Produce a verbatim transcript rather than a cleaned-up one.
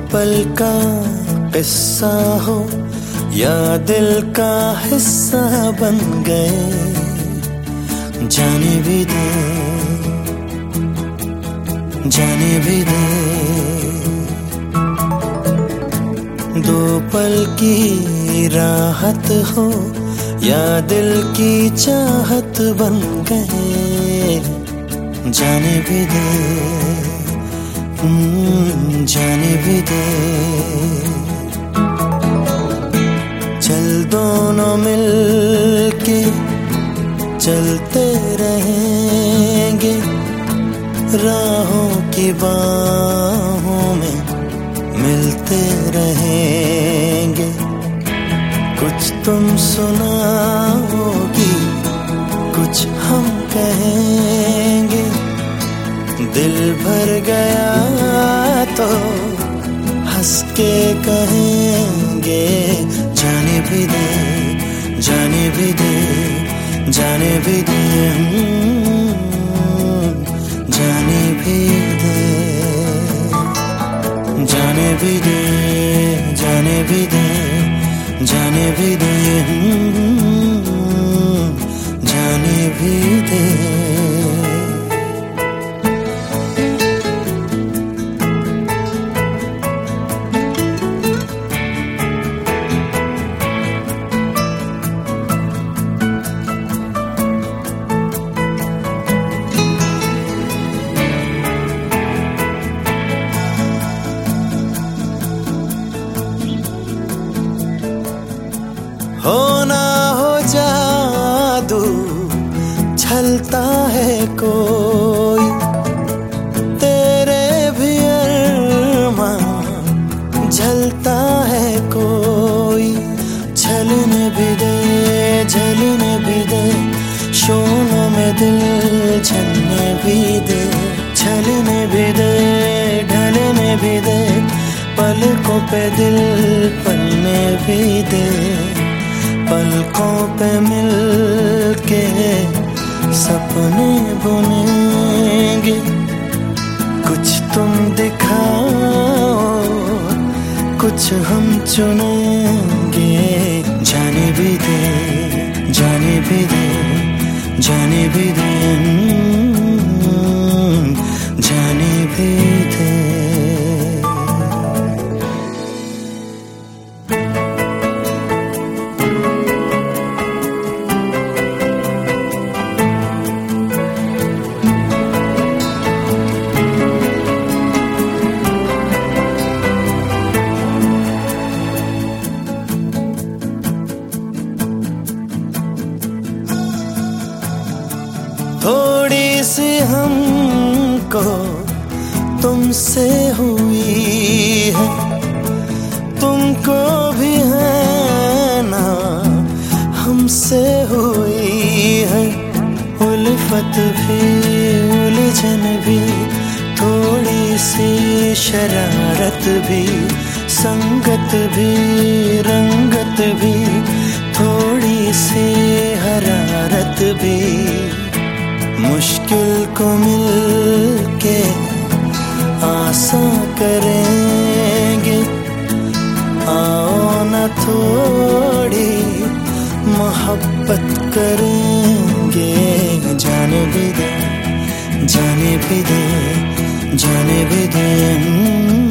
पल का किस्सा हो या दिल का हिस्सा बन गए, जाने भी दे, जाने भी दे। दो पल की राहत हो या दिल की चाहत बन गए, जाने भी दे, जाने भी दे। चल दोनों मिल के चलते रहेंगे, राहों की बाहों में मिलते रहेंगे। कुछ तुम सुनाओगी, कुछ हम कहेंगे। दिल भर गया तो हंस के कहेंगे, जाने भी दे, जाने भी दे, जाने भी दे, जाने भी दे, जाने भी दे, जाने भी दे, जाने भी दे, जाने भी दे। हो ना हो जादू, छलता है कोई, तेरे भी अरमां झलता है कोई। छलने भी दे, झलने भी दे, शोलों में दिल झलने भी दे। छलने भी दे, ढलने भी दे, पलकों पे दिल पलने भी दे। पलकों पे मिल के सपने बुनेंगे। कुछ तुम दिखाओ, कुछ हम चुनेंगे। जाने भी दे, जाने भी दे, जाने भी दे, जाने भी दे। थोड़ी सी हमको तुमसे हुई है, तुमको भी है ना हमसे हुई है। उल्फत भी उलझन भी, थोड़ी सी शरारत भी, संगत भी रंगत भी, थोड़ी सी हरारत भी। मुश्किल को मिल के आसान करेंगे। आओ न थोड़ी मोहब्बत करेंगे। जाने भी दे, जाने भी दे, जाने भी दे।